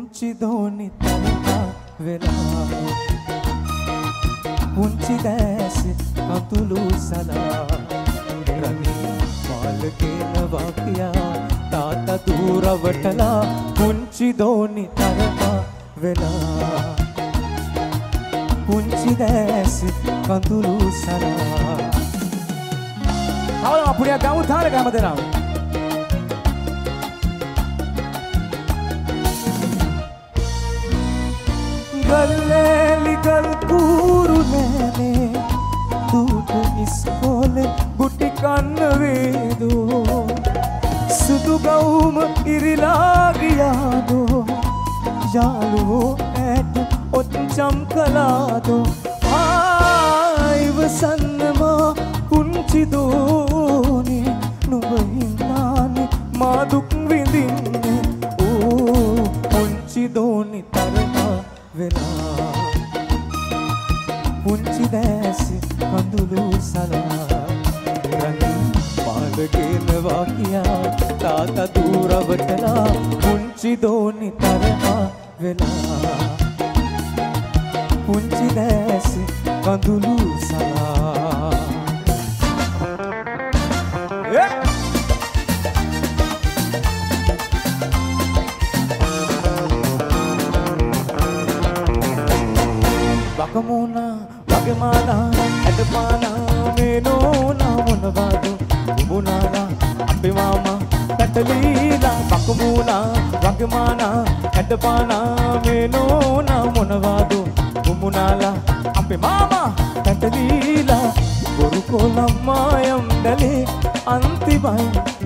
පුංචි දෝනි තරකා වෙලා පුංචි දැස් කඳුළු සලා රණි මාලකේන වාක්‍යා තාත්තා දුරවටලා පුංචි දෝනි තරකා වෙලා පුංචි දැස් කඳුළු සලා අවල අපුරිය ගමු තාල ගම දෙනවා ගල්ලේලි ගල් කූරු නෑනේ දුට ඉස්කෝලේ ගුටි කන්න වේදෝ සුදු ගවුම ඉරිලා ගියාදෝ යාළුවෝ ඇට ඔච්චම් කළාදෝ ආයිවසන්නමා පුංචි දෝනේ නුඹ හින්දානේ මා දුක් විඳින්නේ ඕ පුංචි දෝනේ තරකා වෙලා පුංචි දැස් කඳුළු සලා රණි පාලකේන වාක්‍යා තාත්තා දුරවටලා පුංචි දෝනි තරකා වෙලා පුංචි දැස් කඳුළු සලා වකමුණා වගමානා ඇටපානා මේනෝනා මොනවාදු උඹුනාලා අපේ මාමා පැටලීලා වකමුණා වගමානා ඇටපානා මේනෝනා මොනවාදු උඹුනාලා අපේ මාමා පැටලීලා ගොරු කොළම්මා යම් දැලේ අන්තිමයි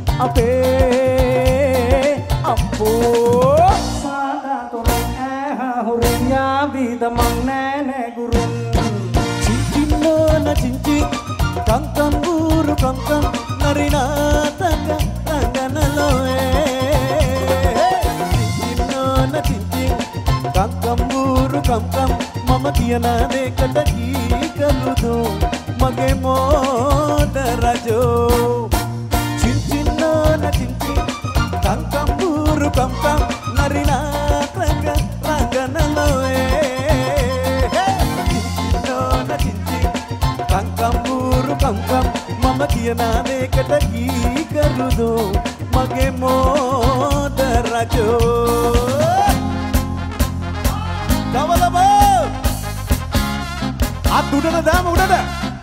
අපේ අම්පෝ සාදා තොරන් හොරෙන් යාවිද මං නෑ ගුරුන් චින්චින්නෝන චින්චි කංකම් ගුරු කංකම් නරිනාතක රංගනලෝේ චින්චින්නෝන චින්චි කංකම් ගුරු කංකම් මම කියන දෙකට කීකලුදෝ මගේ මෝද රජෝ චින්චින්නෝන චින්චි කංකම් ගුරු කංකම් නරිනාතක කංකම් මම කියන දෙකට කී කරුදෝ මගේ මෝද රජෝ කවලම අත් උඩට දාම උඩට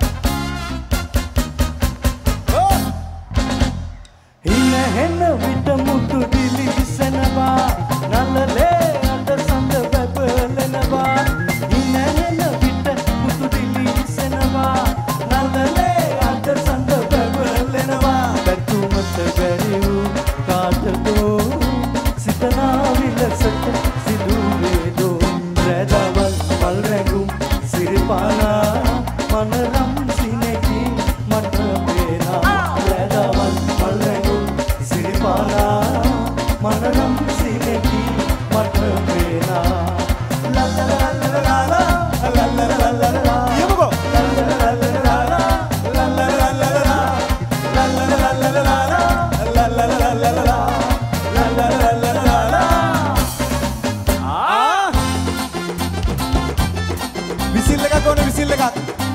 හින හෙන විට මුතු දිලි විසනවා නලලේ අත සඳ බබලනවා හින හෙන විට මුතු දිලි විසනවා නලලේ අත සඳ බබලනවා බැතුමත බැරිව් කාටදෝ සිතනා විලසට සිදුවේදෝ රැදවල් මල් රැඟුම් සිරිපානා මනරම් සිනෙකි මට පේනා රැදවල් මල් රැඟුම් සිරිපානා මනරම් සිනෙකි මට පේනා ලා ලා ලා ලා ලා ලා ලා ලා යමුකෝ ලා ලා ලා ලා ලා ලා ලා ලා ලා ලා ලා ලා විසිල් එකක් ඕනේ විසිල් එකක්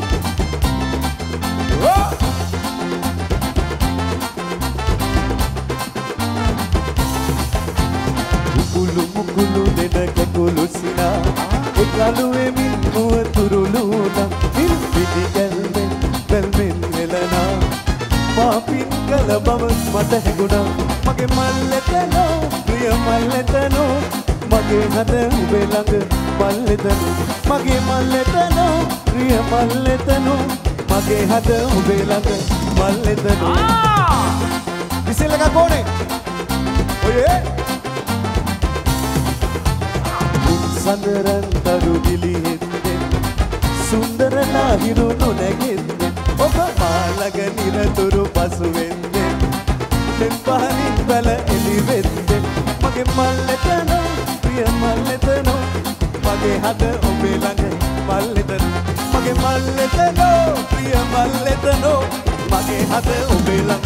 මුකුළු මුකුළු දෙන කකුළු සිනා එකලුවේ මින් මුව තුරුලුනා මින් පිටි කැල්මෙන් බැල්මෙන් නෙලනා පාපින් කල බව මට හැඟුණා මගේ මල්ලෙතනෝ ප්‍රිය මල්ලෙතනෝ මගේ හද උබේ ළඟ මල්ලෙතනෝ මගේ මල්ලෙතනෝ ප්‍රිය මල්ලෙතනෝ මගේ හද උබේ ළඟ මල්ලෙතනෝ විසිල් එකක් ඕනේ ඔයේ සඳරන් තරු දිලිහෙන්නේ සුන්දර නාහිරු නොනැගෙන්නේ ඔබ මාළග නිරතුරු පසු වෙන්නේ දෙන් පහනින් බල එලි වෙන්නේ මගේ මල්ලෙතනෝ ප්‍රිය මල්ලෙතනෝ මගේ හද ඔබේ ළඟ මල්ලෙතනෝ මගේ මල්ලෙතනෝ ප්‍රිය මල්ලෙතනෝ මගේ හද ඔබේ ළඟ